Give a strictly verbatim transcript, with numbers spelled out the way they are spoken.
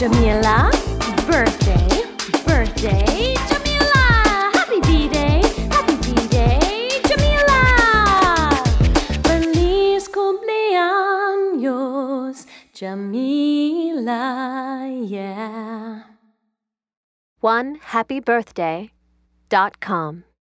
Jamila, birthday, birthday, Jamila. Happy B-Day, happy B-Day, Jamila. Feliz cumpleaños, Jamila, yeah. one happy birthday dot com